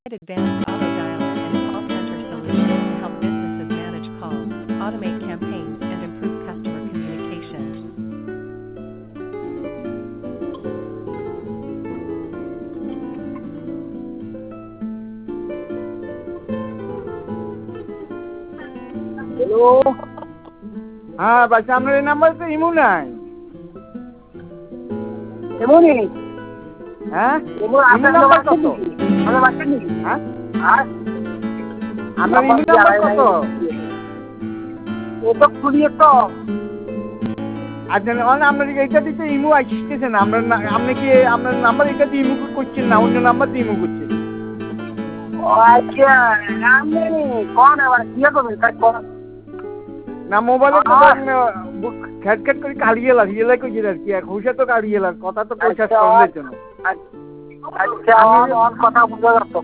Advanced auto dialer and call center solutions to help businesses manage calls, automate campaigns, and improve customer communication. Hello, হ্যাঁ বাচ্চা আপনার এই number তো imo নাই। এমনই হ্যাঁ এমন ইমো আপনার নাম্বার বাচ্চা কত? নাকি? আপনার বাচ্চা নাকি? হ্যাঁ আর আপনার ইমো নাম্বার কত? ও তো খুলিয়ে তো আপনার এইটা দিতে ইমো আসতেছে না। আপনি কি আপনার নাম্বার এটা দিয়ে ইমো করছেন না অন্য নাম্বার দিয়ে ইমো করছেন? ও আচ্ছা, আপনি কোন আবার কি করবেন তাই কোন? না মোবাইলে তো খ্যাট খ্যাট করে কাড়িয়ে লাগ ইয়ে লাগে আর কি খুশা তো কাড়িয়ে লাগ কথা তো পয়সা করার জন্য। আচ্ছা, কথা বুঝা যাচ্ছে।